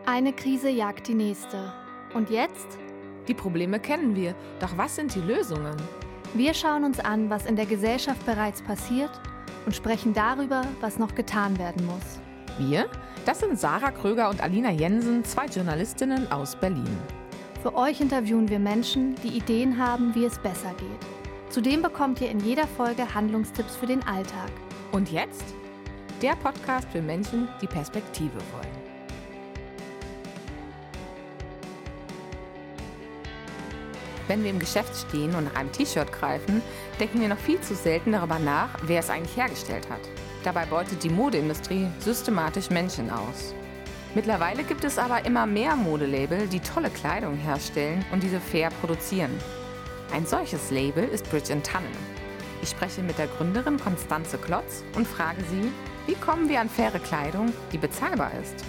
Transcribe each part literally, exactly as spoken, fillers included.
Eine Krise jagt die nächste. Und jetzt? Die Probleme kennen wir, doch was sind die Lösungen? Wir schauen uns an, was in der Gesellschaft bereits passiert und sprechen darüber, was noch getan werden muss. Wir? Das sind Sarah Kröger und Alina Jensen, zwei Journalistinnen aus Berlin. Für euch interviewen wir Menschen, die Ideen haben, wie es besser geht. Zudem bekommt ihr in jeder Folge Handlungstipps für den Alltag. Und jetzt? Der Podcast für Menschen, die Perspektive wollen. Wenn wir im Geschäft stehen und nach einem T-Shirt greifen, denken wir noch viel zu selten darüber nach, wer es eigentlich hergestellt hat. Dabei beutet die Modeindustrie systematisch Menschen aus. Mittlerweile gibt es aber immer mehr Modelabel, die tolle Kleidung herstellen und diese fair produzieren. Ein solches Label ist Bridge and Tunnel. Ich spreche mit der Gründerin Constanze Klotz und frage sie, wie kommen wir an faire Kleidung, die bezahlbar ist?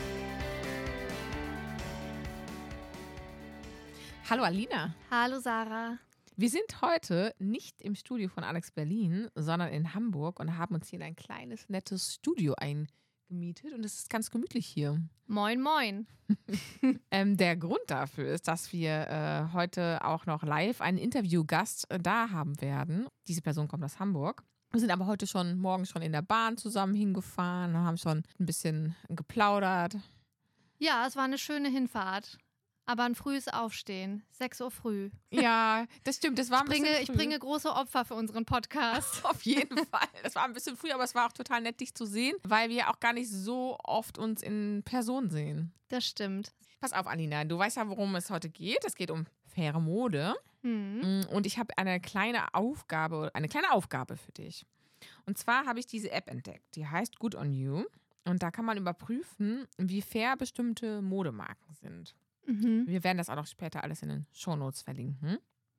Hallo Alina. Hallo Sarah. Wir sind heute nicht im Studio von Alex Berlin, sondern in Hamburg und haben uns hier in ein kleines, nettes Studio eingemietet und es ist ganz gemütlich hier. Moin, moin. ähm, der Grund dafür ist, dass wir äh, heute auch noch live einen Interviewgast äh, da haben werden. Diese Person kommt aus Hamburg. Wir sind aber heute schon morgen schon in der Bahn zusammen hingefahren und haben schon ein bisschen geplaudert. Ja, es war eine schöne Hinfahrt. Aber ein frühes Aufstehen, sechs Uhr früh. Ja, das stimmt, das war ein ich bringe, bisschen früh. Ich bringe große Opfer für unseren Podcast. Auf jeden Fall. Das war ein bisschen früh, aber es war auch total nett, dich zu sehen, weil wir auch gar nicht so oft uns in Person sehen. Das stimmt. Pass auf, Alina, du weißt ja, worum es heute geht. Es geht um faire Mode. Hm. Und ich habe eine kleine Aufgabe, eine kleine Aufgabe für dich. Und zwar habe ich diese App entdeckt, die heißt Good on You. Und da kann man überprüfen, wie fair bestimmte Modemarken sind. Mhm. Wir werden das auch noch später alles in den Shownotes verlinken.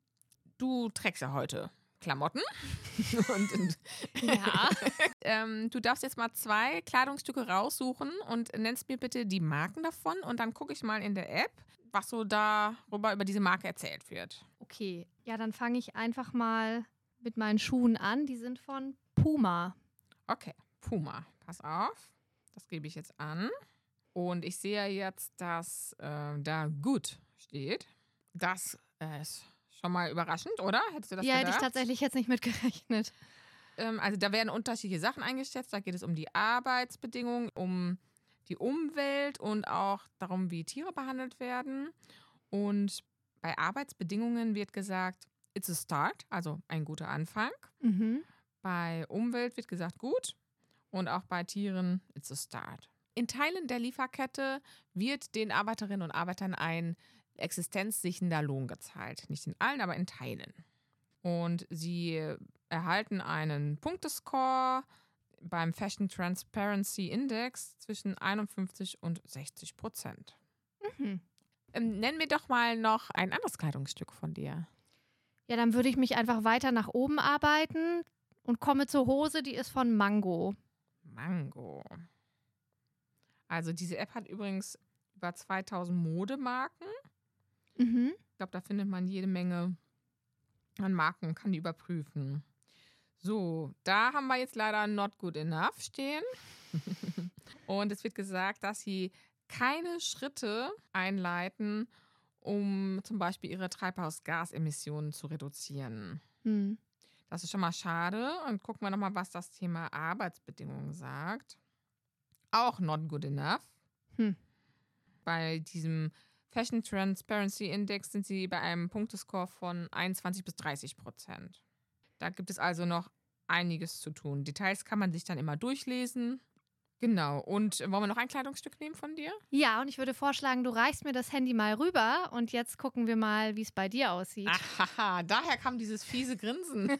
Du trägst ja heute Klamotten. und, und ja. ähm, du darfst jetzt mal zwei Kleidungsstücke raussuchen und nennst mir bitte die Marken davon. Und dann gucke ich mal in der App, was so darüber über diese Marke erzählt wird. Okay, ja, dann fange ich einfach mal mit meinen Schuhen an. Die sind von Puma. Okay, Puma. Pass auf, das gebe ich jetzt an. Und ich sehe jetzt, dass äh, da gut steht. Das äh, ist schon mal überraschend, oder? Hättest du das ja, gedacht? hätte ich tatsächlich jetzt nicht mitgerechnet. Ähm, also da werden unterschiedliche Sachen eingeschätzt. Da geht es um die Arbeitsbedingungen, um die Umwelt und auch darum, wie Tiere behandelt werden. Und bei Arbeitsbedingungen wird gesagt, it's a start, also ein guter Anfang. Mhm. Bei Umwelt wird gesagt, gut. Und auch bei Tieren, it's a start. In Teilen der Lieferkette wird den Arbeiterinnen und Arbeitern ein existenzsichernder Lohn gezahlt. Nicht in allen, aber in Teilen. Und sie erhalten einen Punktescore beim Fashion Transparency Index zwischen einundfünfzig und sechzig Prozent. Mhm. Ähm, nenn mir doch mal noch ein anderes Kleidungsstück von dir. Ja, dann würde ich mich einfach weiter nach oben arbeiten und komme zur Hose, die ist von Mango. Mango. Also diese App hat übrigens über zweitausend Modemarken. Mhm. Ich glaube, da findet man jede Menge an Marken und kann die überprüfen. So, da haben wir jetzt leider not good enough stehen. Und es wird gesagt, dass sie keine Schritte einleiten, um zum Beispiel ihre Treibhausgasemissionen zu reduzieren. Mhm. Das ist schon mal schade. Und gucken wir nochmal, was das Thema Arbeitsbedingungen sagt. Auch not good enough. Hm. Bei diesem Fashion Transparency Index sind sie bei einem Punktescore von einundzwanzig bis dreißig Prozent. Da gibt es also noch einiges zu tun. Details kann man sich dann immer durchlesen. Genau. Und wollen wir noch ein Kleidungsstück nehmen von dir? Ja, und ich würde vorschlagen, du reichst mir das Handy mal rüber und jetzt gucken wir mal, wie es bei dir aussieht. Ahaha, daher kam dieses fiese Grinsen.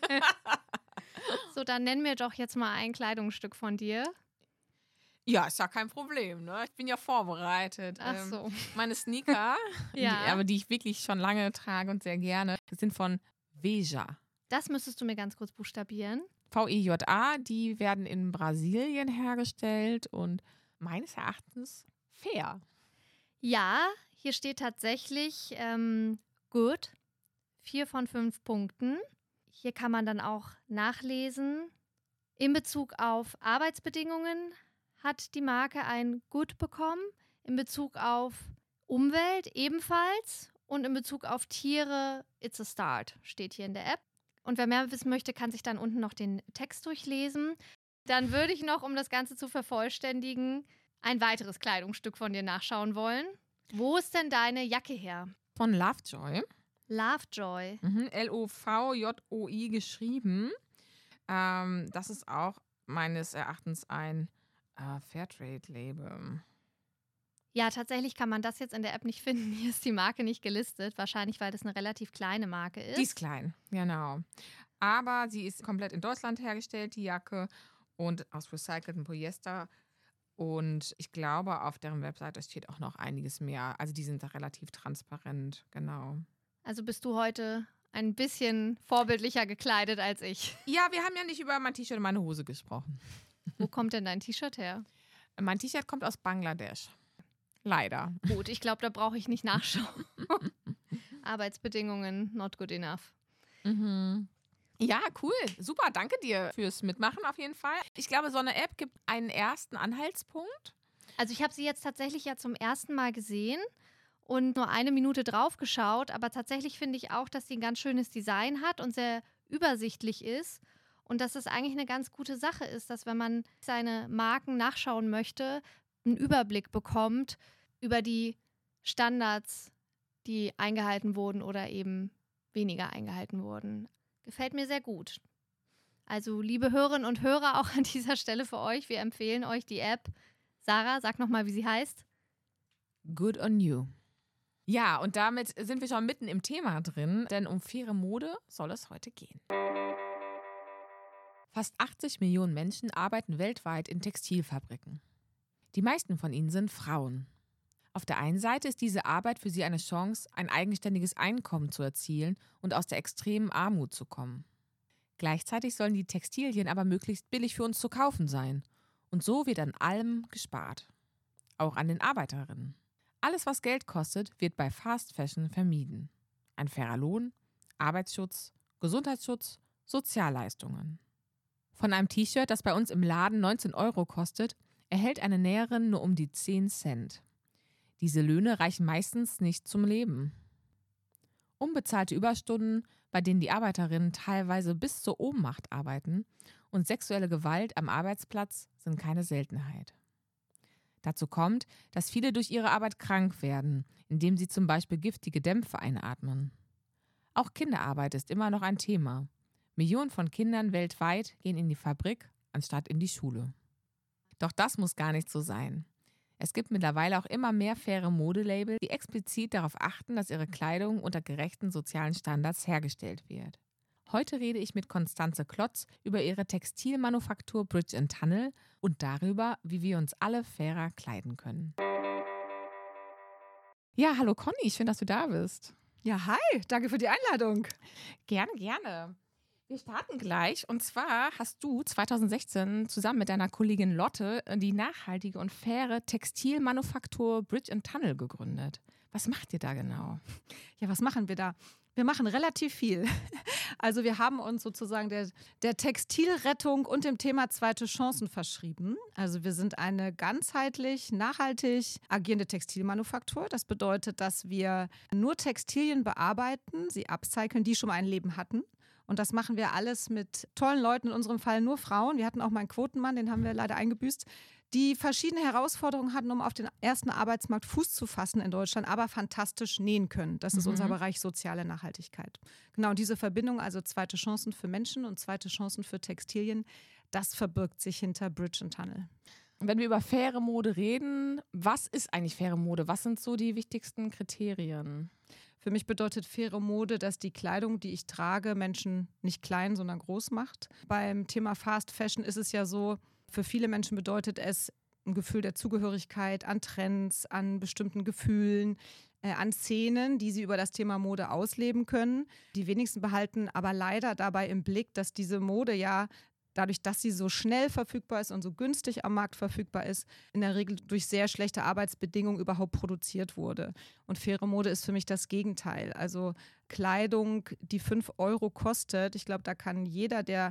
So, dann nenn mir doch jetzt mal ein Kleidungsstück von dir. Ja, ist ja kein Problem, ne? Ich bin ja vorbereitet. Ach so. Ähm, meine Sneaker, ja. die, aber die ich wirklich schon lange trage und sehr gerne, sind von Veja. Das müsstest du mir ganz kurz buchstabieren. V E J A, die werden in Brasilien hergestellt und meines Erachtens fair. Ja, hier steht tatsächlich ähm, good, vier von fünf Punkten. Hier kann man dann auch nachlesen. In Bezug auf Arbeitsbedingungen hat die Marke ein Good bekommen. In Bezug auf Umwelt ebenfalls und in Bezug auf Tiere, it's a start, steht hier in der App. Und wer mehr wissen möchte, kann sich dann unten noch den Text durchlesen. Dann würde ich noch, um das Ganze zu vervollständigen, ein weiteres Kleidungsstück von dir nachschauen wollen. Wo ist denn deine Jacke her? Von Lovejoy. Lovejoy. Mhm, L O V J O I geschrieben. Ähm, das ist auch meines Erachtens ein äh, Fairtrade-Label. Ja, tatsächlich kann man das jetzt in der App nicht finden. Hier ist die Marke nicht gelistet. Wahrscheinlich, weil das eine relativ kleine Marke ist. Die ist klein, genau. Aber sie ist komplett in Deutschland hergestellt, die Jacke. Und aus recyceltem Polyester. Und ich glaube, auf deren Webseite steht auch noch einiges mehr. Also die sind da relativ transparent, genau. Also bist du heute ein bisschen vorbildlicher gekleidet als ich. Ja, wir haben ja nicht über mein T-Shirt und meine Hose gesprochen. Wo kommt denn dein T-Shirt her? Mein T-Shirt kommt aus Bangladesch. Leider. Gut, ich glaube, da brauche ich nicht nachschauen. Arbeitsbedingungen not good enough. Mhm. Ja, cool. Super, danke dir fürs Mitmachen auf jeden Fall. Ich glaube, so eine App gibt einen ersten Anhaltspunkt. Also ich habe sie jetzt tatsächlich ja zum ersten Mal gesehen und nur eine Minute drauf geschaut. Aber tatsächlich finde ich auch, dass sie ein ganz schönes Design hat und sehr übersichtlich ist. Und dass es eigentlich eine ganz gute Sache ist, dass wenn man seine Marken nachschauen möchte, einen Überblick bekommt über die Standards, die eingehalten wurden oder eben weniger eingehalten wurden. Gefällt mir sehr gut. Also liebe Hörerinnen und Hörer, auch an dieser Stelle für euch, wir empfehlen euch die App. Sarah, sag nochmal, wie sie heißt. Good on you. Ja, und damit sind wir schon mitten im Thema drin, denn um faire Mode soll es heute gehen. Fast achtzig Millionen Menschen arbeiten weltweit in Textilfabriken. Die meisten von ihnen sind Frauen. Auf der einen Seite ist diese Arbeit für sie eine Chance, ein eigenständiges Einkommen zu erzielen und aus der extremen Armut zu kommen. Gleichzeitig sollen die Textilien aber möglichst billig für uns zu kaufen sein. Und so wird an allem gespart. Auch an den Arbeiterinnen. Alles, was Geld kostet, wird bei Fast Fashion vermieden. Ein fairer Lohn, Arbeitsschutz, Gesundheitsschutz, Sozialleistungen. Von einem T-Shirt, das bei uns im Laden neunzehn Euro kostet, erhält eine Näherin nur um die zehn Cent. Diese Löhne reichen meistens nicht zum Leben. Unbezahlte Überstunden, bei denen die Arbeiterinnen teilweise bis zur Ohnmacht arbeiten, und sexuelle Gewalt am Arbeitsplatz sind keine Seltenheit. Dazu kommt, dass viele durch ihre Arbeit krank werden, indem sie zum Beispiel giftige Dämpfe einatmen. Auch Kinderarbeit ist immer noch ein Thema. Millionen von Kindern weltweit gehen in die Fabrik, anstatt in die Schule. Doch das muss gar nicht so sein. Es gibt mittlerweile auch immer mehr faire Modelabel, die explizit darauf achten, dass ihre Kleidung unter gerechten sozialen Standards hergestellt wird. Heute rede ich mit Constanze Klotz über ihre Textilmanufaktur Bridge and Tunnel und darüber, wie wir uns alle fairer kleiden können. Ja, hallo Conny, schön, dass du da bist. Ja, hi, danke für die Einladung. Gerne, gerne. Wir starten gleich und zwar hast du zwanzig sechzehn zusammen mit deiner Kollegin Lotte die nachhaltige und faire Textilmanufaktur Bridge and Tunnel gegründet. Was macht ihr da genau? Ja, was machen wir da? Wir machen relativ viel. Also wir haben uns sozusagen der, der Textilrettung und dem Thema zweite Chancen verschrieben. Also wir sind eine ganzheitlich, nachhaltig agierende Textilmanufaktur. Das bedeutet, dass wir nur Textilien bearbeiten, sie upcyclen, die schon mal ein Leben hatten. Und das machen wir alles mit tollen Leuten, in unserem Fall nur Frauen. Wir hatten auch mal einen Quotenmann, den haben wir leider eingebüßt, die verschiedene Herausforderungen hatten, um auf den ersten Arbeitsmarkt Fuß zu fassen in Deutschland, aber fantastisch nähen können. Das ist mhm. unser Bereich soziale Nachhaltigkeit. Genau, und diese Verbindung, also zweite Chancen für Menschen und zweite Chancen für Textilien, das verbirgt sich hinter Bridge and Tunnel. Wenn wir über faire Mode reden, was ist eigentlich faire Mode? Was sind so die wichtigsten Kriterien? Für mich bedeutet faire Mode, dass die Kleidung, die ich trage, Menschen nicht klein, sondern groß macht. Beim Thema Fast Fashion ist es ja so, für viele Menschen bedeutet es ein Gefühl der Zugehörigkeit an Trends, an bestimmten Gefühlen, äh, an Szenen, die sie über das Thema Mode ausleben können. Die wenigsten behalten aber leider dabei im Blick, dass diese Mode ja dadurch, dass sie so schnell verfügbar ist und so günstig am Markt verfügbar ist, in der Regel durch sehr schlechte Arbeitsbedingungen überhaupt produziert wurde. Und faire Mode ist für mich das Gegenteil. Also Kleidung, die fünf Euro kostet, ich glaube, da kann jeder, der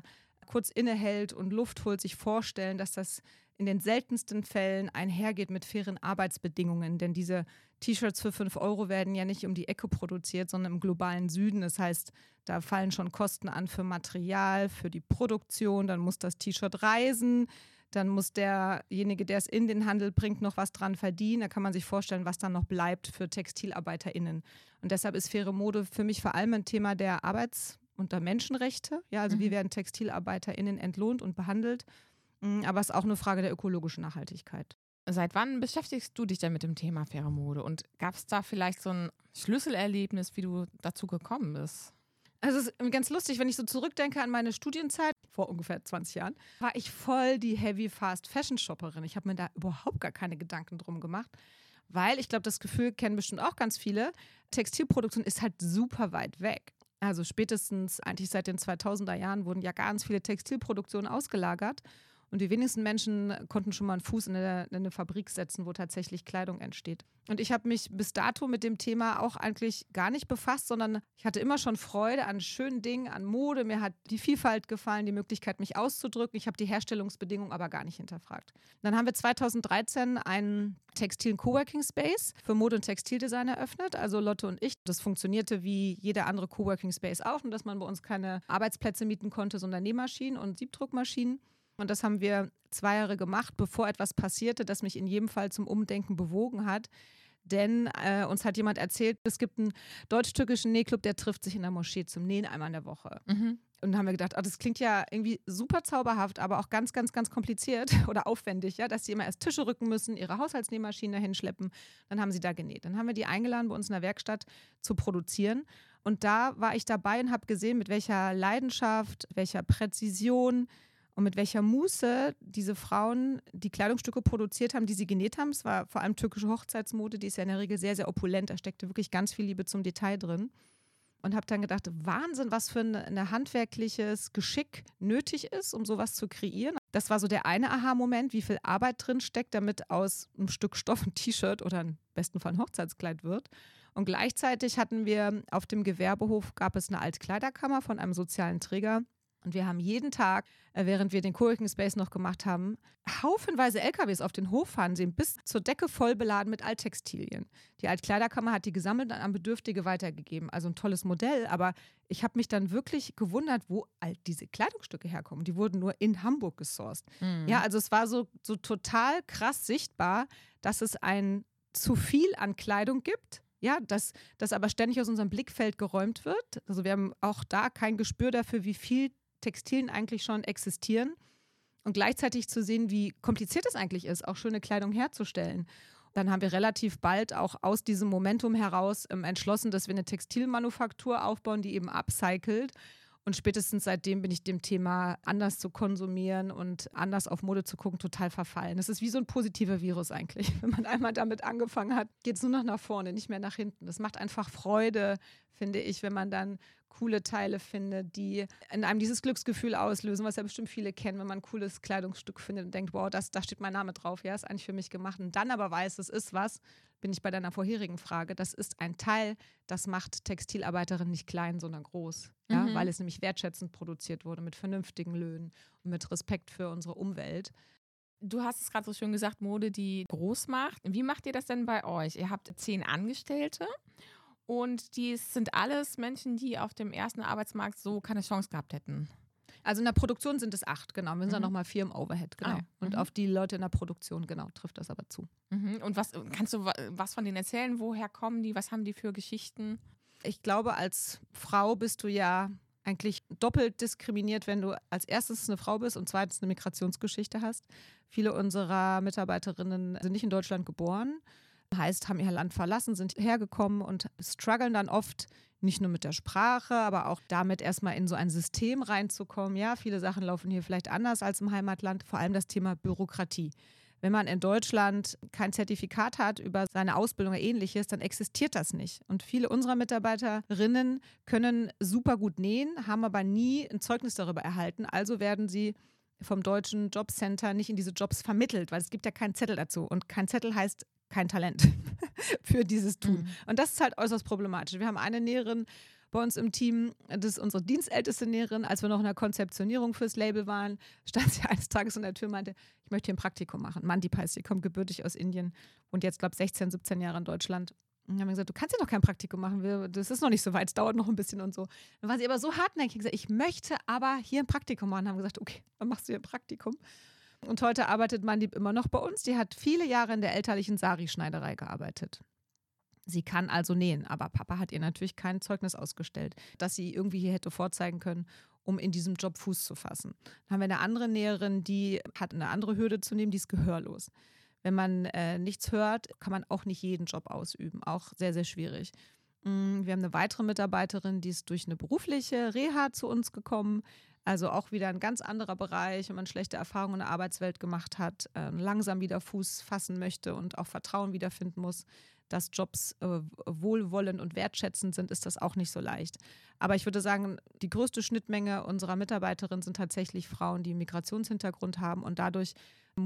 kurz innehält und Luft holt, sich vorstellen, dass das in den seltensten Fällen einhergeht mit fairen Arbeitsbedingungen. Denn diese T-Shirts für fünf Euro werden ja nicht um die Ecke produziert, sondern im globalen Süden. Das heißt, da fallen schon Kosten an für Material, für die Produktion. Dann muss das T-Shirt reisen. Dann muss derjenige, der es in den Handel bringt, noch was dran verdienen. Da kann man sich vorstellen, was dann noch bleibt für TextilarbeiterInnen. Und deshalb ist faire Mode für mich vor allem ein Thema der Arbeits- und der Menschenrechte. Ja, also mhm. wie werden TextilarbeiterInnen entlohnt und behandelt? Aber es ist auch eine Frage der ökologischen Nachhaltigkeit. Seit wann beschäftigst du dich denn mit dem Thema faire Mode? Und gab es da vielleicht so ein Schlüsselerlebnis, wie du dazu gekommen bist? Also es ist ganz lustig, wenn ich so zurückdenke an meine Studienzeit, vor ungefähr zwanzig Jahren, war ich voll die Heavy Fast Fashion Shopperin. Ich habe mir da überhaupt gar keine Gedanken drum gemacht, weil ich glaube, das Gefühl kennen bestimmt auch ganz viele, Textilproduktion ist halt super weit weg. Also spätestens eigentlich seit den zweitausender Jahren wurden ja ganz viele Textilproduktionen ausgelagert. Und die wenigsten Menschen konnten schon mal einen Fuß in eine, in eine Fabrik setzen, wo tatsächlich Kleidung entsteht. Und ich habe mich bis dato mit dem Thema auch eigentlich gar nicht befasst, sondern ich hatte immer schon Freude an schönen Dingen, an Mode. Mir hat die Vielfalt gefallen, die Möglichkeit, mich auszudrücken. Ich habe die Herstellungsbedingungen aber gar nicht hinterfragt. Dann haben wir zweitausenddreizehn einen textilen Coworking Space für Mode- und Textildesign eröffnet, also Lotte und ich. Das funktionierte wie jeder andere Coworking Space auch, nur dass man bei uns keine Arbeitsplätze mieten konnte, sondern Nähmaschinen und Siebdruckmaschinen. Und das haben wir zwei Jahre gemacht, bevor etwas passierte, das mich in jedem Fall zum Umdenken bewogen hat. Denn äh, uns hat jemand erzählt, es gibt einen deutsch-türkischen Nähclub, der trifft sich in der Moschee zum Nähen einmal in der Woche. Mhm. Und dann haben wir gedacht, oh, das klingt ja irgendwie super zauberhaft, aber auch ganz, ganz, ganz kompliziert oder aufwendig, ja, dass sie immer erst Tische rücken müssen, ihre Haushaltsnähmaschine hinschleppen. Dann haben sie da genäht. Dann haben wir die eingeladen, bei uns in der Werkstatt zu produzieren. Und da war ich dabei und habe gesehen, mit welcher Leidenschaft, welcher Präzision und mit welcher Muße diese Frauen die Kleidungsstücke produziert haben, die sie genäht haben. Es war vor allem türkische Hochzeitsmode, die ist ja in der Regel sehr, sehr opulent. Da steckte wirklich ganz viel Liebe zum Detail drin. Und habe dann gedacht, Wahnsinn, was für ein, ein handwerkliches Geschick nötig ist, um sowas zu kreieren. Das war so der eine Aha-Moment, wie viel Arbeit drin steckt, damit aus einem Stück Stoff ein T-Shirt oder im besten Fall ein Hochzeitskleid wird. Und gleichzeitig hatten wir auf dem Gewerbehof, gab es eine Altkleiderkammer von einem sozialen Träger. Und wir haben jeden Tag, während wir den Coworking Space noch gemacht haben, haufenweise L K Ws auf den Hof fahren sehen, bis zur Decke voll beladen mit Alttextilien. Die Altkleiderkammer hat die gesammelt und an Bedürftige weitergegeben. Also ein tolles Modell, aber ich habe mich dann wirklich gewundert, wo all diese Kleidungsstücke herkommen. Die wurden nur in Hamburg gesourced. Mhm. Ja, also es war so, so total krass sichtbar, dass es ein zu viel an Kleidung gibt. Ja, dass das aber ständig aus unserem Blickfeld geräumt wird. Also wir haben auch da kein Gespür dafür, wie viel Textilien eigentlich schon existieren und gleichzeitig zu sehen, wie kompliziert es eigentlich ist, auch schöne Kleidung herzustellen. Dann haben wir relativ bald auch aus diesem Momentum heraus ähm, entschlossen, dass wir eine Textilmanufaktur aufbauen, die eben upcycelt. Und spätestens seitdem bin ich dem Thema, anders zu konsumieren und anders auf Mode zu gucken, total verfallen. Das ist wie so ein positiver Virus eigentlich. Wenn man einmal damit angefangen hat, geht es nur noch nach vorne, nicht mehr nach hinten. Das macht einfach Freude, finde ich, wenn man dann coole Teile findet, die in einem dieses Glücksgefühl auslösen, was ja bestimmt viele kennen, wenn man ein cooles Kleidungsstück findet und denkt, wow, das, da steht mein Name drauf, ja, ist eigentlich für mich gemacht. Und dann aber weiß, das ist was, bin ich bei deiner vorherigen Frage, das ist ein Teil, das macht Textilarbeiterin nicht klein, sondern groß, ja, mhm. weil es nämlich wertschätzend produziert wurde, mit vernünftigen Löhnen und mit Respekt für unsere Umwelt. Du hast es gerade so schön gesagt, Mode, die groß macht. Wie macht ihr das denn bei euch? Ihr habt zehn Angestellte. Und die sind alles Menschen, die auf dem ersten Arbeitsmarkt so keine Chance gehabt hätten. Also in der Produktion sind es acht, genau. Wir sind mhm. dann nochmal vier im Overhead, genau. Ah, und mhm. auf die Leute in der Produktion, genau, trifft das aber zu. Mhm. Und was kannst du was von denen erzählen? Woher kommen die? Was haben die für Geschichten? Ich glaube, als Frau bist du ja eigentlich doppelt diskriminiert, wenn du als erstes eine Frau bist und zweitens eine Migrationsgeschichte hast. Viele unserer Mitarbeiterinnen sind nicht in Deutschland geboren. Heißt, haben ihr Land verlassen, sind hergekommen und strugglen dann oft nicht nur mit der Sprache, aber auch damit erstmal in so ein System reinzukommen. Ja, viele Sachen laufen hier vielleicht anders als im Heimatland, vor allem das Thema Bürokratie. Wenn man in Deutschland kein Zertifikat hat über seine Ausbildung oder ähnliches, dann existiert das nicht. Und viele unserer Mitarbeiterinnen können super gut nähen, haben aber nie ein Zeugnis darüber erhalten. Also werden sie vom deutschen Jobcenter nicht in diese Jobs vermittelt, weil es gibt ja keinen Zettel dazu. Und kein Zettel heißt kein Talent für dieses Tun. Mhm. Und das ist halt äußerst problematisch. Wir haben eine Näherin bei uns im Team. Das ist unsere dienstälteste Näherin. Als wir noch in der Konzeptionierung fürs Label waren, stand sie eines Tages in der Tür und meinte, ich möchte hier ein Praktikum machen. Mandip heißt sie, kommt gebürtig aus Indien und jetzt, glaube ich, sechzehn, siebzehn Jahre in Deutschland. Und dann haben wir gesagt, du kannst ja noch kein Praktikum machen, wir, das ist noch nicht so weit, es dauert noch ein bisschen und so. Dann war sie aber so hartnäckig und gesagt, ich möchte aber hier ein Praktikum machen. Und haben gesagt, okay, dann machst du hier ein Praktikum. Und heute arbeitet Mandip immer noch bei uns. Die hat viele Jahre in der elterlichen Sari-Schneiderei gearbeitet. Sie kann also nähen, aber Papa hat ihr natürlich kein Zeugnis ausgestellt, dass sie irgendwie hier hätte vorzeigen können, um in diesem Job Fuß zu fassen. Dann haben wir eine andere Näherin, die hat eine andere Hürde zu nehmen, die ist gehörlos. Wenn man äh, nichts hört, kann man auch nicht jeden Job ausüben. Auch sehr, sehr schwierig. Wir haben eine weitere Mitarbeiterin, die ist durch eine berufliche Reha zu uns gekommen. Also auch wieder ein ganz anderer Bereich, wenn man schlechte Erfahrungen in der Arbeitswelt gemacht hat, äh, langsam wieder Fuß fassen möchte und auch Vertrauen wiederfinden muss, dass Jobs äh, wohlwollend und wertschätzend sind, ist das auch nicht so leicht. Aber ich würde sagen, die größte Schnittmenge unserer Mitarbeiterinnen sind tatsächlich Frauen, die einen Migrationshintergrund haben und dadurch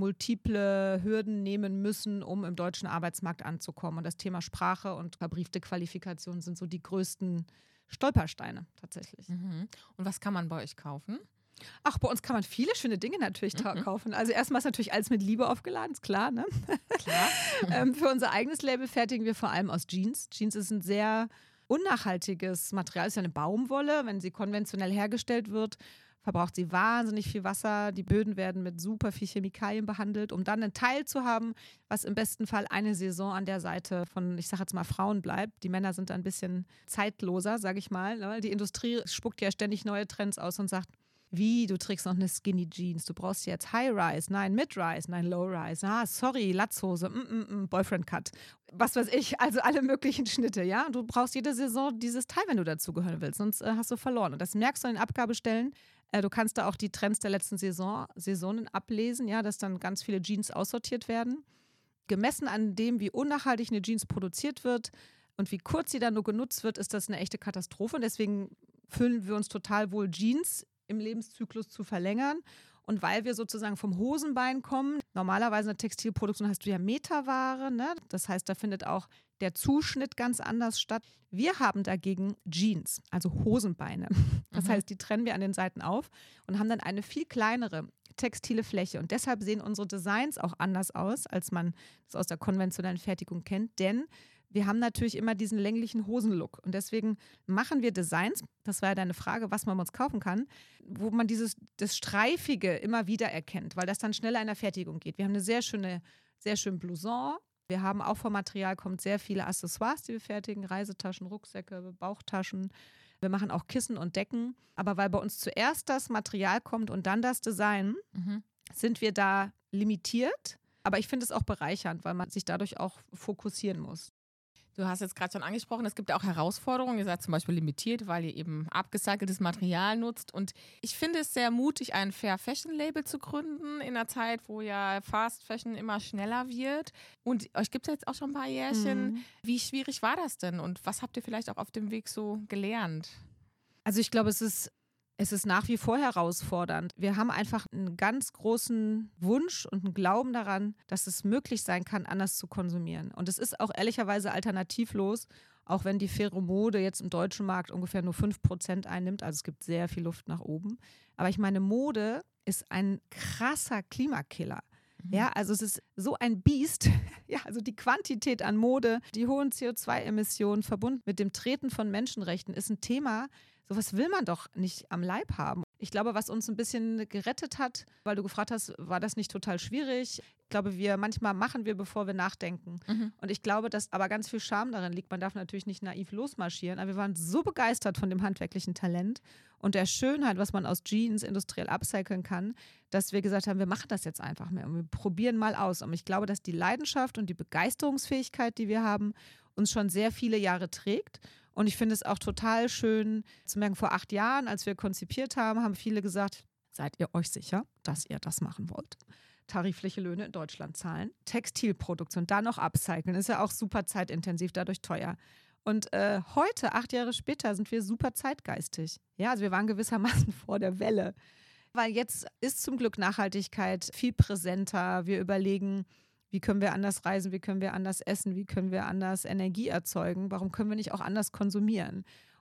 multiple Hürden nehmen müssen, um im deutschen Arbeitsmarkt anzukommen. Und das Thema Sprache und verbriefte Qualifikationen sind so die größten Stolpersteine tatsächlich. Mhm. Und was kann man bei euch kaufen? Ach, bei uns kann man viele schöne Dinge natürlich mhm. kaufen. Also erstmal ist natürlich alles mit Liebe aufgeladen, ist klar, ne? Klar. ähm, für unser eigenes Label fertigen wir vor allem aus Jeans. Jeans ist ein sehr unnachhaltiges Material, ist ja eine Baumwolle. Wenn sie konventionell hergestellt wird, verbraucht sie wahnsinnig viel Wasser. Die Böden werden mit super viel Chemikalien behandelt, um dann einen Teil zu haben, was im besten Fall eine Saison an der Seite von, ich sage jetzt mal, Frauen bleibt. Die Männer sind ein bisschen zeitloser, sage ich mal. Die Industrie spuckt ja ständig neue Trends aus und sagt, wie, du trägst noch eine Skinny Jeans, du brauchst jetzt High-Rise, nein, Mid-Rise, nein, Low-Rise, ah, sorry, Latzhose, mm, mm, mm, Boyfriend-Cut, was weiß ich, also alle möglichen Schnitte, ja. Du brauchst jede Saison dieses Teil, wenn du dazugehören willst, sonst äh, hast du verloren. Und das merkst du an den Abgabestellen. Äh, du kannst da auch die Trends der letzten Saison, Saisonen ablesen, ja, dass dann ganz viele Jeans aussortiert werden. Gemessen an dem, wie unnachhaltig eine Jeans produziert wird und wie kurz sie dann nur genutzt wird, ist das eine echte Katastrophe. Und deswegen fühlen wir uns total wohl, Jeans im Lebenszyklus zu verlängern. Und weil wir sozusagen vom Hosenbein kommen, normalerweise in der Textilproduktion hast du ja Meterware, ne? Das heißt, da findet auch der Zuschnitt ganz anders statt. Wir haben dagegen Jeans, also Hosenbeine. Das mhm. heißt, die trennen wir an den Seiten auf und haben dann eine viel kleinere textile Fläche. Und deshalb sehen unsere Designs auch anders aus, als man das aus der konventionellen Fertigung kennt, denn wir haben natürlich immer diesen länglichen Hosenlook und deswegen machen wir Designs, das war ja deine Frage, was man bei uns kaufen kann, wo man dieses das Streifige immer wieder erkennt, weil das dann schneller in der Fertigung geht. Wir haben eine sehr schöne, sehr schöne Blouson. Wir haben auch vom Material kommt sehr viele Accessoires, die wir fertigen, Reisetaschen, Rucksäcke, Bauchtaschen. Wir machen auch Kissen und Decken, aber weil bei uns zuerst das Material kommt und dann das Design, mhm. sind wir da limitiert. Aber ich finde es auch bereichernd, weil man sich dadurch auch fokussieren muss. Du hast jetzt gerade schon angesprochen, es gibt ja auch Herausforderungen. Ihr seid zum Beispiel limitiert, weil ihr eben abgecyceltes Material nutzt. Und ich finde es sehr mutig, ein Fair Fashion Label zu gründen in einer Zeit, wo ja Fast Fashion immer schneller wird. Und euch gibt es jetzt auch schon ein paar Jährchen. Mhm. Wie schwierig war das denn? Und was habt ihr vielleicht auch auf dem Weg so gelernt? Also ich glaube, es ist Es ist nach wie vor herausfordernd. Wir haben einfach einen ganz großen Wunsch und einen Glauben daran, dass es möglich sein kann, anders zu konsumieren. Und es ist auch ehrlicherweise alternativlos, auch wenn die faire Mode jetzt im deutschen Markt ungefähr nur fünf Prozent einnimmt. Also es gibt sehr viel Luft nach oben. Aber ich meine, Mode ist ein krasser Klimakiller. Ja, also es ist so ein Biest, ja, also die Quantität an Mode, die hohen C O zwei Emissionen verbunden mit dem Treten von Menschenrechten ist ein Thema, sowas will man doch nicht am Leib haben. Ich glaube, was uns ein bisschen gerettet hat, weil du gefragt hast, war das nicht total schwierig? Ich glaube, wir manchmal machen wir, bevor wir nachdenken. Mhm. Und ich glaube, dass aber ganz viel Charme darin liegt. Man darf natürlich nicht naiv losmarschieren, aber wir waren so begeistert von dem handwerklichen Talent und der Schönheit, was man aus Jeans industriell upcyclen kann, dass wir gesagt haben, wir machen das jetzt einfach mehr und wir probieren mal aus. Und ich glaube, dass die Leidenschaft und die Begeisterungsfähigkeit, die wir haben, uns schon sehr viele Jahre trägt. Und ich finde es auch total schön zu merken, vor acht Jahren, als wir konzipiert haben, haben viele gesagt, seid ihr euch sicher, dass ihr das machen wollt? Tarifliche Löhne in Deutschland zahlen, Textilproduktion, da noch upcyclen, ist ja auch super zeitintensiv, dadurch teuer. Und äh, heute, acht Jahre später, sind wir super zeitgeistig. Ja, also wir waren gewissermaßen vor der Welle. Weil jetzt ist zum Glück Nachhaltigkeit viel präsenter. Wir überlegen, wie können wir anders reisen, wie können wir anders essen, wie können wir anders Energie erzeugen, warum können wir nicht auch anders konsumieren?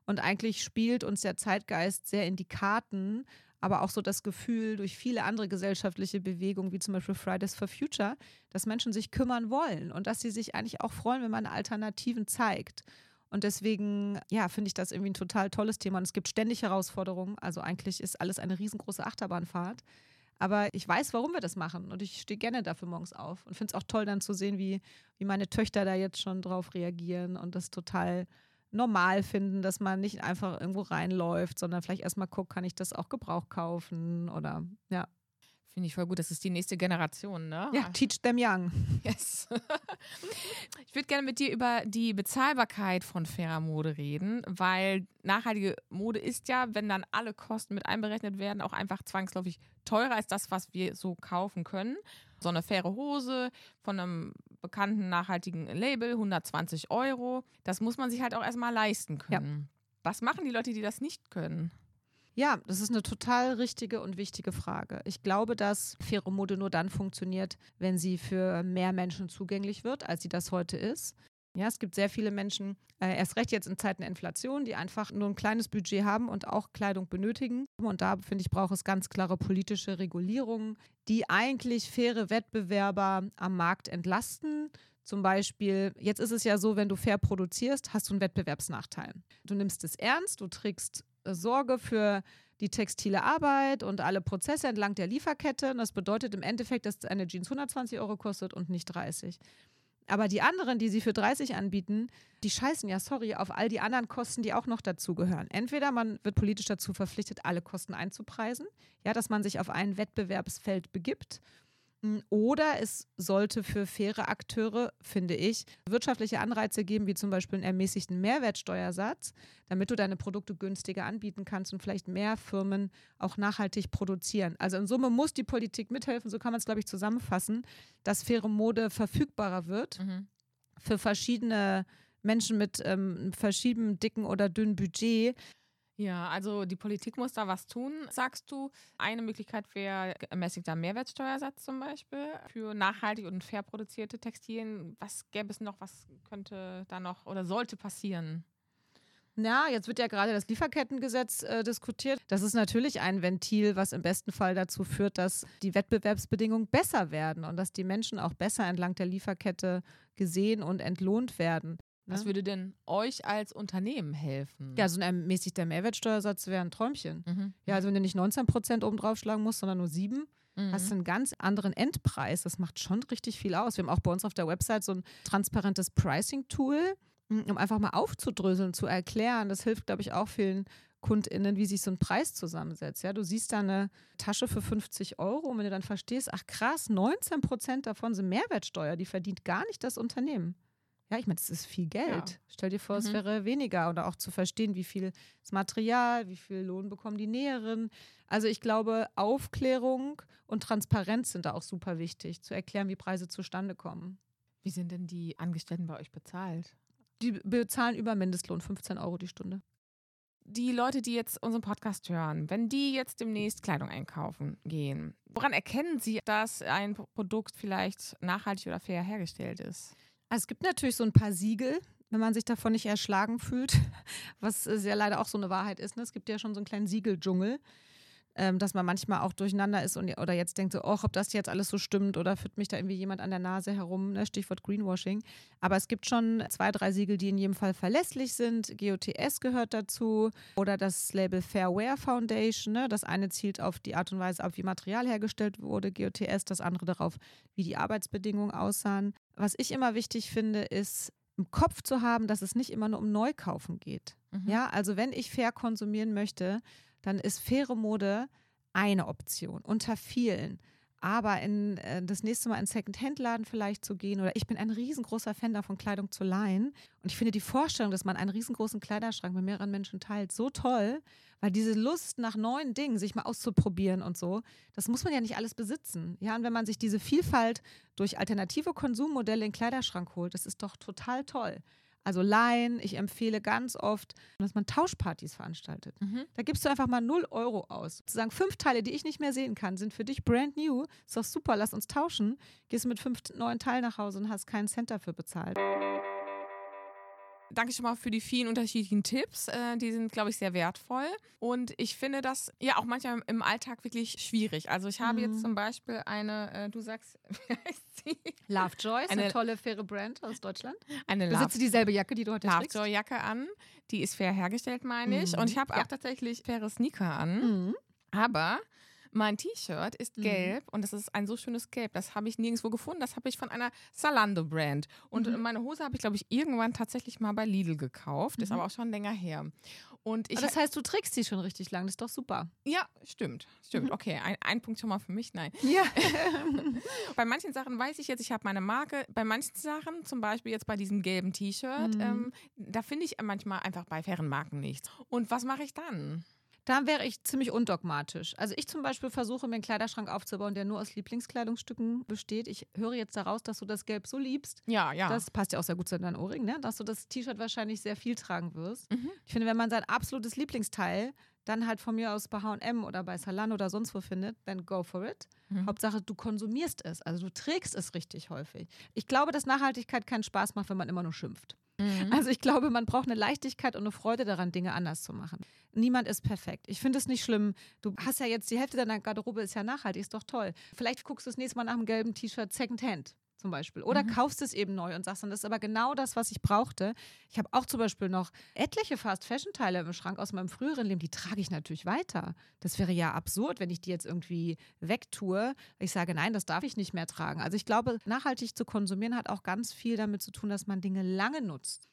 Und eigentlich spielt uns der Zeitgeist sehr in die Karten, aber auch so das Gefühl durch viele andere gesellschaftliche Bewegungen, wie zum Beispiel Fridays for Future, dass Menschen sich kümmern wollen und dass sie sich eigentlich auch freuen, wenn man Alternativen zeigt. Und deswegen, ja, finde ich das irgendwie ein total tolles Thema. Und es gibt ständig Herausforderungen. Also eigentlich ist alles eine riesengroße Achterbahnfahrt. Aber ich weiß, warum wir das machen. Und ich stehe gerne dafür morgens auf. Und finde es auch toll, dann zu sehen, wie, wie meine Töchter da jetzt schon drauf reagieren und das total normal finden, dass man nicht einfach irgendwo reinläuft, sondern vielleicht erstmal guckt, kann ich das auch Gebrauch kaufen oder ja. Finde ich voll gut. Das ist die nächste Generation, ne? Ja, teach them young. Yes. Ich würde gerne mit dir über die Bezahlbarkeit von fairer Mode reden, weil nachhaltige Mode ist ja, wenn dann alle Kosten mit einberechnet werden, auch einfach zwangsläufig teurer als das, was wir so kaufen können. So eine faire Hose von einem bekannten nachhaltigen Label, hundertzwanzig Euro, das muss man sich halt auch erstmal leisten können. Ja. Was machen die Leute, die das nicht können? Ja, das ist eine total richtige und wichtige Frage. Ich glaube, dass faire Mode nur dann funktioniert, wenn sie für mehr Menschen zugänglich wird, als sie das heute ist. Ja, es gibt sehr viele Menschen, äh, erst recht jetzt in Zeiten der Inflation, die einfach nur ein kleines Budget haben und auch Kleidung benötigen. Und da, finde ich, braucht es ganz klare politische Regulierungen, die eigentlich faire Wettbewerber am Markt entlasten. Zum Beispiel, jetzt ist es ja so, wenn du fair produzierst, hast du einen Wettbewerbsnachteil. Du nimmst es ernst, du trägst Sorge für die textile Arbeit und alle Prozesse entlang der Lieferkette. Und das bedeutet im Endeffekt, dass eine Jeans hundertzwanzig Euro kostet und nicht dreißig. Aber die anderen, die sie für dreißig anbieten, die scheißen ja, sorry, auf all die anderen Kosten, die auch noch dazugehören. Entweder man wird politisch dazu verpflichtet, alle Kosten einzupreisen, ja, dass man sich auf ein Wettbewerbsfeld begibt. Oder es sollte für faire Akteure, finde ich, wirtschaftliche Anreize geben, wie zum Beispiel einen ermäßigten Mehrwertsteuersatz, damit du deine Produkte günstiger anbieten kannst und vielleicht mehr Firmen auch nachhaltig produzieren. Also in Summe muss die Politik mithelfen, so kann man es, glaube ich, zusammenfassen, dass faire Mode verfügbarer wird mhm. für verschiedene Menschen mit ähm, verschiedenen dicken oder dünnen Budget. Ja, also die Politik muss da was tun, sagst du. Eine Möglichkeit wäre ermäßigter Mehrwertsteuersatz zum Beispiel für nachhaltig und fair produzierte Textilien. Was gäbe es noch, was könnte da noch oder sollte passieren? Na, jetzt wird ja gerade das Lieferkettengesetz äh, diskutiert. Das ist natürlich ein Ventil, was im besten Fall dazu führt, dass die Wettbewerbsbedingungen besser werden und dass die Menschen auch besser entlang der Lieferkette gesehen und entlohnt werden. Was würde denn euch als Unternehmen helfen? Ja, so ein ermäßigter Mehrwertsteuersatz wäre ein Träumchen. Mhm. Ja, also wenn du nicht neunzehn Prozent oben drauf schlagen musst, sondern nur sieben, mhm. hast du einen ganz anderen Endpreis. Das macht schon richtig viel aus. Wir haben auch bei uns auf der Website so ein transparentes Pricing-Tool, um einfach mal aufzudröseln, zu erklären. Das hilft, glaube ich, auch vielen KundInnen, wie sich so ein Preis zusammensetzt. Ja, du siehst da eine Tasche für fünfzig Euro und wenn du dann verstehst, ach krass, neunzehn Prozent davon sind Mehrwertsteuer, die verdient gar nicht das Unternehmen. Ja, ich meine, das ist viel Geld. Ja. Stell dir vor, mhm. es wäre weniger. Oder auch zu verstehen, wie viel das Material, wie viel Lohn bekommen die Näherinnen. Also ich glaube, Aufklärung und Transparenz sind da auch super wichtig, zu erklären, wie Preise zustande kommen. Wie sind denn die Angestellten bei euch bezahlt? Die bezahlen über Mindestlohn, fünfzehn Euro die Stunde. Die Leute, die jetzt unseren Podcast hören, wenn die jetzt demnächst Kleidung einkaufen gehen, woran erkennen sie, dass ein Produkt vielleicht nachhaltig oder fair hergestellt ist? Also es gibt natürlich so ein paar Siegel, wenn man sich davon nicht erschlagen fühlt, was ja leider auch so eine Wahrheit ist. Ne? Es gibt ja schon so einen kleinen Siegeldschungel, ähm, dass man manchmal auch durcheinander ist und, oder jetzt denkt so, oh, ob das jetzt alles so stimmt oder führt mich da irgendwie jemand an der Nase herum, ne? Stichwort Greenwashing. Aber es gibt schon zwei, drei Siegel, die in jedem Fall verlässlich sind. G O T S gehört dazu oder das Label Fair Wear Foundation. Ne? Das eine zielt auf die Art und Weise ab, wie Material hergestellt wurde, G O T S, das andere darauf, wie die Arbeitsbedingungen aussahen. Was ich immer wichtig finde, ist im Kopf zu haben, dass es nicht immer nur um Neukaufen geht. Mhm. Ja, also wenn ich fair konsumieren möchte, dann ist faire Mode eine Option unter vielen. Aber in, äh, das nächste Mal in einen Second-Hand-Laden vielleicht zu gehen oder ich bin ein riesengroßer Fan davon, Kleidung zu leihen. Und ich finde die Vorstellung, dass man einen riesengroßen Kleiderschrank mit mehreren Menschen teilt, so toll, weil diese Lust nach neuen Dingen, sich mal auszuprobieren und so, das muss man ja nicht alles besitzen. Ja, und wenn man sich diese Vielfalt durch alternative Konsummodelle in den Kleiderschrank holt, das ist doch total toll. Also leihen, ich empfehle ganz oft, dass man Tauschpartys veranstaltet. Mhm. Da gibst du einfach mal null Euro aus. Sozusagen fünf Teile, die ich nicht mehr sehen kann, sind für dich brand new. Ist doch super, lass uns tauschen. Gehst mit fünf neuen Teilen nach Hause und hast keinen Cent dafür bezahlt. Danke schon mal für die vielen unterschiedlichen Tipps. Äh, die sind, glaube ich, sehr wertvoll. Und ich finde das ja auch manchmal im Alltag wirklich schwierig. Also ich habe Mhm. jetzt zum Beispiel eine, äh, du sagst, wie heißt sie? Lovejoy ist Eine- eine tolle, faire Brand aus Deutschland. Eine Besitzt du dieselbe Jacke, die du heute trägst? Lovejoy-Jacke an. Die ist fair hergestellt, meine ich. Mhm. Und ich habe Ja. auch tatsächlich faire Sneaker an. Mhm. Aber mein T-Shirt ist Mhm. gelb und das ist ein so schönes Gelb. Das habe ich nirgendwo gefunden. Das habe ich von einer Zalando-Brand. Und Mhm. meine Hose habe ich, glaube ich, irgendwann tatsächlich mal bei Lidl gekauft. Ist Mhm. aber auch schon länger her. Und ich Aber das heißt, du trägst die schon richtig lang. Das ist doch super. ja, stimmt. Stimmt. Mhm. Okay, ein, ein Punkt schon mal für mich. Nein. Ja. Bei manchen Sachen weiß ich jetzt, ich habe meine Marke. Bei manchen Sachen, zum Beispiel jetzt bei diesem gelben T-Shirt, Mhm. ähm, da finde ich manchmal einfach bei fairen Marken nichts. Und was mache ich dann? Da wäre ich ziemlich undogmatisch. Also ich zum Beispiel versuche, mir einen Kleiderschrank aufzubauen, der nur aus Lieblingskleidungsstücken besteht. Ich höre jetzt daraus, dass du das Gelb so liebst. Ja, ja. Das passt ja auch sehr gut zu deinen Ohrringen, ne? Dass du das T-Shirt wahrscheinlich sehr viel tragen wirst. Mhm. Ich finde, wenn man sein absolutes Lieblingsteil dann halt von mir aus bei H und M oder bei Zalando oder sonst wo findet, dann go for it. Mhm. Hauptsache, du konsumierst es. Also du trägst es richtig häufig. Ich glaube, dass Nachhaltigkeit keinen Spaß macht, wenn man immer nur schimpft. Mhm. Also ich glaube, man braucht eine Leichtigkeit und eine Freude daran, Dinge anders zu machen. Niemand ist perfekt. Ich finde es nicht schlimm. Du hast ja jetzt, die Hälfte deiner Garderobe ist ja nachhaltig, ist doch toll. Vielleicht guckst du das nächste Mal nach einem gelben T-Shirt Secondhand zum Beispiel. Oder Mhm. kaufst es eben neu und sagst dann, das ist aber genau das, was ich brauchte. Ich habe auch zum Beispiel noch etliche Fast-Fashion-Teile im Schrank aus meinem früheren Leben, die trage ich natürlich weiter. Das wäre ja absurd, wenn ich die jetzt irgendwie wegtue. Ich sage, nein, das darf ich nicht mehr tragen. Also ich glaube, nachhaltig zu konsumieren hat auch ganz viel damit zu tun, dass man Dinge lange nutzt.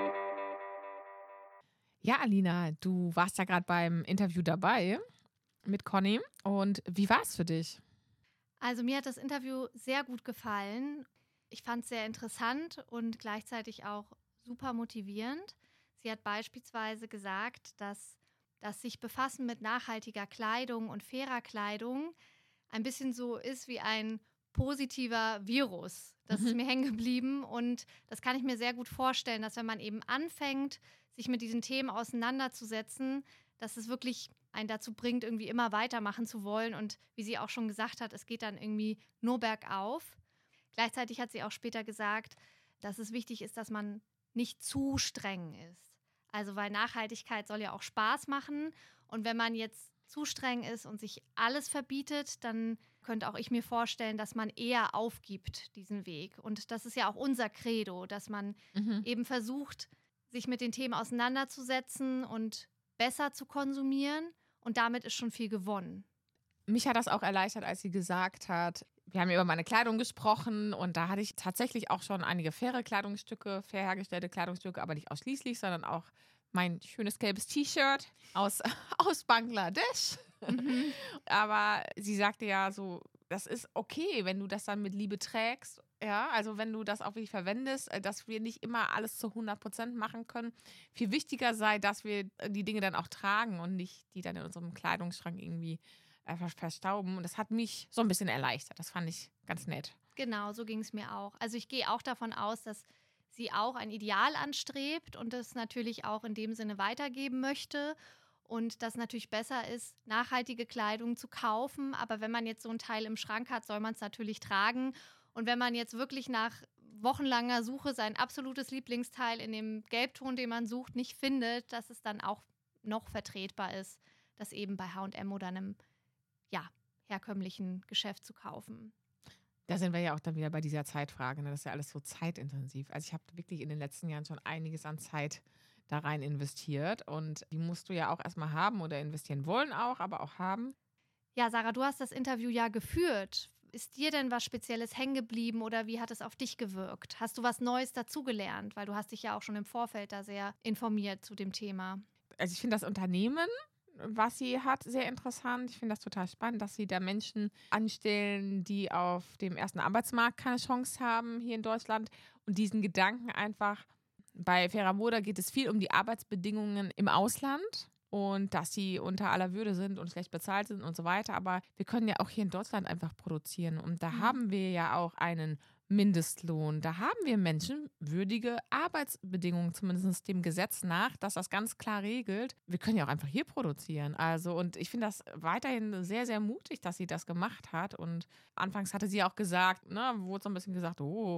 Ja, Alina, du warst ja gerade beim Interview dabei mit Conny. Und wie war es für dich? Also mir hat das Interview sehr gut gefallen. Ich fand es sehr interessant und gleichzeitig auch super motivierend. Sie hat beispielsweise gesagt, dass das sich befassen mit nachhaltiger Kleidung und fairer Kleidung ein bisschen so ist wie ein positiver Virus. Das Mhm. ist mir hängen geblieben und das kann ich mir sehr gut vorstellen, dass wenn man eben anfängt, sich mit diesen Themen auseinanderzusetzen, dass es wirklich einen dazu bringt, irgendwie immer weitermachen zu wollen. Und wie sie auch schon gesagt hat, es geht dann irgendwie nur bergauf. Gleichzeitig hat sie auch später gesagt, dass es wichtig ist, dass man nicht zu streng ist. Also weil Nachhaltigkeit soll ja auch Spaß machen. Und wenn man jetzt zu streng ist und sich alles verbietet, dann könnte auch ich mir vorstellen, dass man eher aufgibt, diesen Weg. Und das ist ja auch unser Credo, dass man Mhm. eben versucht, sich mit den Themen auseinanderzusetzen und besser zu konsumieren. Und damit ist schon viel gewonnen. Mich hat das auch erleichtert, als sie gesagt hat, wir haben über meine Kleidung gesprochen und da hatte ich tatsächlich auch schon einige faire Kleidungsstücke, fair hergestellte Kleidungsstücke, aber nicht ausschließlich, sondern auch mein schönes gelbes T-Shirt aus, aus Bangladesch. Mhm. Aber sie sagte ja so, das ist okay, wenn du das dann mit Liebe trägst. Ja, also wenn du das auch wirklich verwendest, äh, dass wir nicht immer alles zu hundert Prozent machen können. Viel wichtiger sei, dass wir die Dinge dann auch tragen und nicht die dann in unserem Kleidungsschrank irgendwie äh, ver- verstauben. Und das hat mich so ein bisschen erleichtert. Das fand ich ganz nett. Genau, so ging es mir auch. Also ich gehe auch davon aus, dass sie auch ein Ideal anstrebt und es natürlich auch in dem Sinne weitergeben möchte. Und dass natürlich besser ist, nachhaltige Kleidung zu kaufen. Aber wenn man jetzt so ein Teil im Schrank hat, soll man es natürlich tragen. Und wenn man jetzt wirklich nach wochenlanger Suche sein absolutes Lieblingsteil in dem Gelbton, den man sucht, nicht findet, dass es dann auch noch vertretbar ist, das eben bei H und M oder einem ja, herkömmlichen Geschäft zu kaufen. Da sind wir ja auch dann wieder bei dieser Zeitfrage. Ne? Das ist ja alles so zeitintensiv. Also ich habe wirklich in den letzten Jahren schon einiges an Zeit da rein investiert. Und die musst du ja auch erstmal haben oder investieren wollen auch, aber auch haben. Ja, Sarah, du hast das Interview ja geführt. Ist dir denn was Spezielles hängen geblieben oder wie hat es auf dich gewirkt? Hast du was Neues dazugelernt? Weil du hast dich ja auch schon im Vorfeld da sehr informiert zu dem Thema. Also ich finde das Unternehmen, was sie hat, sehr interessant. Ich finde das total spannend, dass sie da Menschen anstellen, die auf dem ersten Arbeitsmarkt keine Chance haben hier in Deutschland. Und diesen Gedanken einfach, bei Fairer Mode geht es viel um die Arbeitsbedingungen im Ausland. Und dass sie unter aller Würde sind und schlecht bezahlt sind und so weiter. Aber wir können ja auch hier in Deutschland einfach produzieren. Und da Mhm. haben wir ja auch einen Mindestlohn. Da haben wir menschenwürdige Arbeitsbedingungen, zumindest dem Gesetz nach, dass das ganz klar regelt. Wir können ja auch einfach hier produzieren. Also, und ich finde das weiterhin sehr, sehr mutig, dass sie das gemacht hat. Und anfangs hatte sie auch gesagt, ne, wurde so ein bisschen gesagt, oh,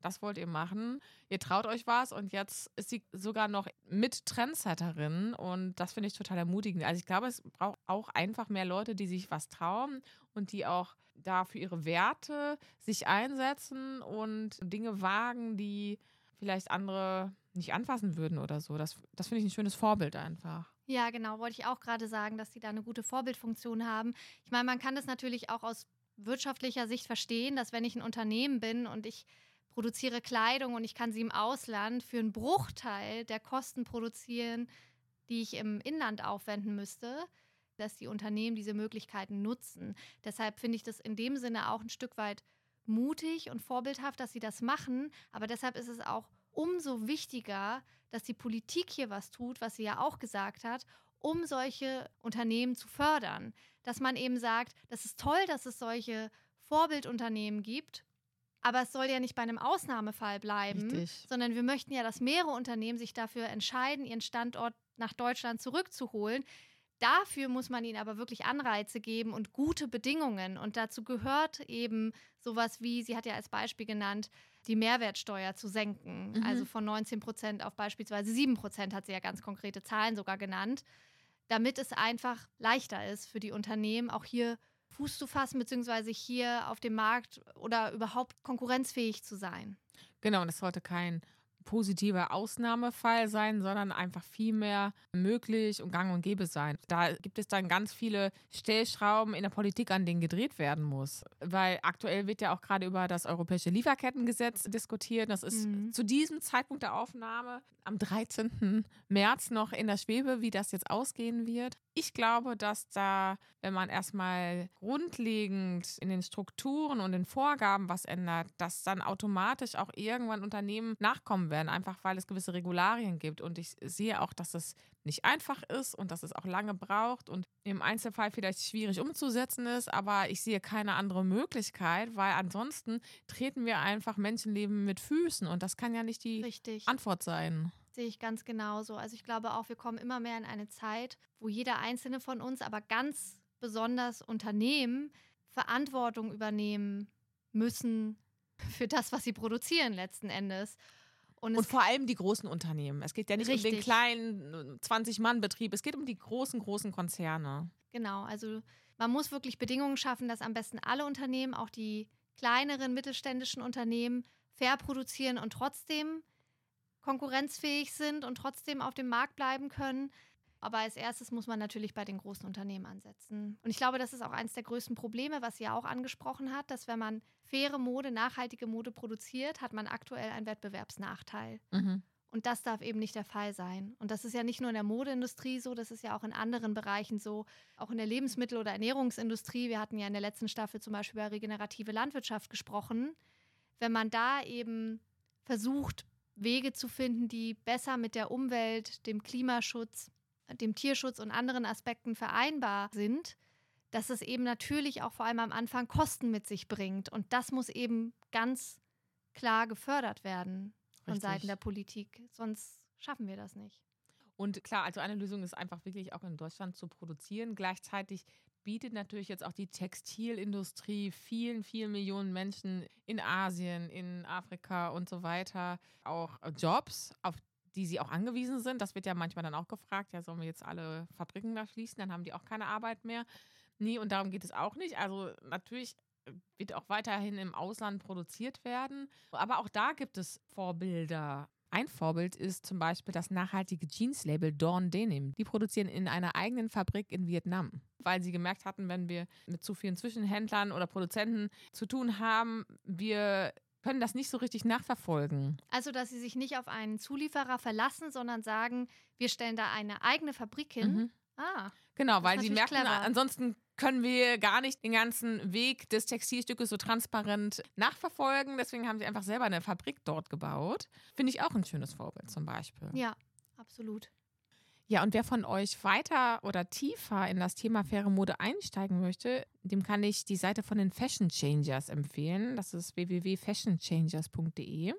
das wollt ihr machen. Ihr traut euch was und jetzt ist sie sogar noch mit Trendsetterin und das finde ich total ermutigend. Also ich glaube, es braucht auch einfach mehr Leute, die sich was trauen und die auch da für ihre Werte sich einsetzen und Dinge wagen, die vielleicht andere nicht anfassen würden oder so. Das, das finde ich ein schönes Vorbild einfach. Ja, genau, wollte ich auch gerade sagen, dass sie da eine gute Vorbildfunktion haben. Ich meine, man kann das natürlich auch aus wirtschaftlicher Sicht verstehen, dass wenn ich ein Unternehmen bin und ich produziere Kleidung und ich kann sie im Ausland für einen Bruchteil der Kosten produzieren, die ich im Inland aufwenden müsste, dass die Unternehmen diese Möglichkeiten nutzen. Deshalb finde ich das in dem Sinne auch ein Stück weit mutig und vorbildhaft, dass sie das machen. Aber deshalb ist es auch umso wichtiger, dass die Politik hier was tut, was sie ja auch gesagt hat, um solche Unternehmen zu fördern. Dass man eben sagt, das ist toll, dass es solche Vorbildunternehmen gibt, aber es soll ja nicht bei einem Ausnahmefall bleiben, Richtig. sondern wir möchten ja, dass mehrere Unternehmen sich dafür entscheiden, ihren Standort nach Deutschland zurückzuholen. Dafür muss man ihnen aber wirklich Anreize geben und gute Bedingungen. Und dazu gehört eben sowas wie, sie hat ja als Beispiel genannt, die Mehrwertsteuer zu senken. Mhm. Also von neunzehn Prozent auf beispielsweise sieben Prozent hat sie ja ganz konkrete Zahlen sogar genannt, damit es einfach leichter ist für die Unternehmen, auch hier Fuß zu fassen, beziehungsweise hier auf dem Markt oder überhaupt konkurrenzfähig zu sein. Genau, und es sollte kein positiver Ausnahmefall sein, sondern einfach viel mehr möglich und gang und gäbe sein. Da gibt es dann ganz viele Stellschrauben in der Politik, an denen gedreht werden muss. Weil aktuell wird ja auch gerade über das europäische Lieferkettengesetz diskutiert. Das ist mhm. zu diesem Zeitpunkt der Aufnahme am dreizehnten März noch in der Schwebe, wie das jetzt ausgehen wird. Ich glaube, dass da, wenn man erstmal grundlegend in den Strukturen und den Vorgaben was ändert, dass dann automatisch auch irgendwann Unternehmen nachkommen werden, einfach weil es gewisse Regularien gibt. Und ich sehe auch, dass es nicht einfach ist und dass es auch lange braucht und im Einzelfall vielleicht schwierig umzusetzen ist, aber ich sehe keine andere Möglichkeit, weil ansonsten treten wir einfach Menschenleben mit Füßen und das kann ja nicht die Richtig. Antwort sein. Sehe ich ganz genauso. Also ich glaube auch, wir kommen immer mehr in eine Zeit, wo jeder Einzelne von uns, aber ganz besonders Unternehmen, Verantwortung übernehmen müssen für das, was sie produzieren letzten Endes. Und, und vor allem die großen Unternehmen. Es geht ja nicht richtig. um den kleinen zwanzig-Mann-Betrieb, es geht um die großen, großen Konzerne. Genau, also man muss wirklich Bedingungen schaffen, dass am besten alle Unternehmen, auch die kleineren mittelständischen Unternehmen, fair produzieren und trotzdem konkurrenzfähig sind und trotzdem auf dem Markt bleiben können. Aber als erstes muss man natürlich bei den großen Unternehmen ansetzen. Und ich glaube, das ist auch eines der größten Probleme, was sie ja auch angesprochen hat, dass wenn man faire Mode, nachhaltige Mode produziert, hat man aktuell einen Wettbewerbsnachteil. Mhm. Und das darf eben nicht der Fall sein. Und das ist ja nicht nur in der Modeindustrie so, das ist ja auch in anderen Bereichen so, auch in der Lebensmittel- oder Ernährungsindustrie. Wir hatten ja in der letzten Staffel zum Beispiel über regenerative Landwirtschaft gesprochen. Wenn man da eben versucht, Wege zu finden, die besser mit der Umwelt, dem Klimaschutz, dem Tierschutz und anderen Aspekten vereinbar sind, dass es eben natürlich auch vor allem am Anfang Kosten mit sich bringt. Und das muss eben ganz klar gefördert werden von Richtig. Seiten der Politik. Sonst schaffen wir das nicht. Und klar, also eine Lösung ist einfach wirklich auch in Deutschland zu produzieren. Gleichzeitig bietet natürlich jetzt auch die Textilindustrie vielen, vielen Millionen Menschen in Asien, in Afrika und so weiter auch Jobs, auf die sie auch angewiesen sind. Das wird ja manchmal dann auch gefragt, ja, sollen wir jetzt alle Fabriken da schließen, dann haben die auch keine Arbeit mehr. Nee, und darum geht es auch nicht. Also natürlich wird auch weiterhin im Ausland produziert werden, aber auch da gibt es Vorbilder. Ein Vorbild ist zum Beispiel das nachhaltige Jeans-Label Dawn Denim. Die produzieren in einer eigenen Fabrik in Vietnam, weil sie gemerkt hatten, wenn wir mit zu vielen Zwischenhändlern oder Produzenten zu tun haben, wir können das nicht so richtig nachverfolgen. Also, dass sie sich nicht auf einen Zulieferer verlassen, sondern sagen, wir stellen da eine eigene Fabrik hin. Mhm. Ah, genau, weil sie merken, clever. ansonsten können wir gar nicht den ganzen Weg des Textilstückes so transparent nachverfolgen. Deswegen haben sie einfach selber eine Fabrik dort gebaut. Finde ich auch ein schönes Vorbild zum Beispiel. Ja, absolut. Ja, und wer von euch weiter oder tiefer in das Thema faire Mode einsteigen möchte, dem kann ich die Seite von den Fashion Changers empfehlen. Das ist w w w punkt fashion changers punkt d e.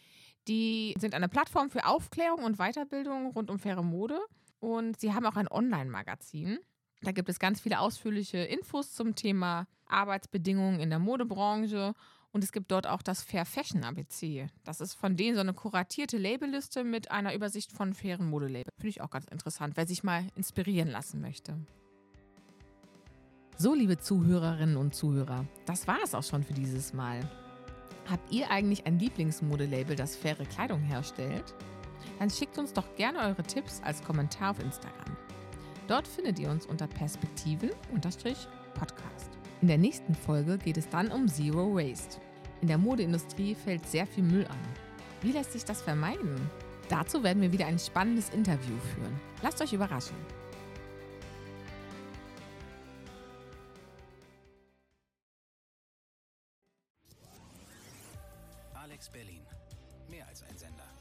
Die sind eine Plattform für Aufklärung und Weiterbildung rund um faire Mode. Und sie haben auch ein Online-Magazin. Da gibt es ganz viele ausführliche Infos zum Thema Arbeitsbedingungen in der Modebranche Und es gibt dort auch das Fair Fashion A B C. Das ist von denen so eine kuratierte Labelliste mit einer Übersicht von fairen Modelabels. Finde ich auch ganz interessant, wer sich mal inspirieren lassen möchte. So, liebe Zuhörerinnen und Zuhörer, das war es auch schon für dieses Mal. Habt ihr eigentlich ein Lieblingsmodelabel, das faire Kleidung herstellt? Dann schickt uns doch gerne eure Tipps als Kommentar auf Instagram. Dort findet ihr uns unter Perspektiven-Podcast. In der nächsten Folge geht es dann um Zero Waste. In der Modeindustrie fällt sehr viel Müll an. Wie lässt sich das vermeiden? Dazu werden wir wieder ein spannendes Interview führen. Lasst euch überraschen. Alex Berlin. Mehr als ein Sender.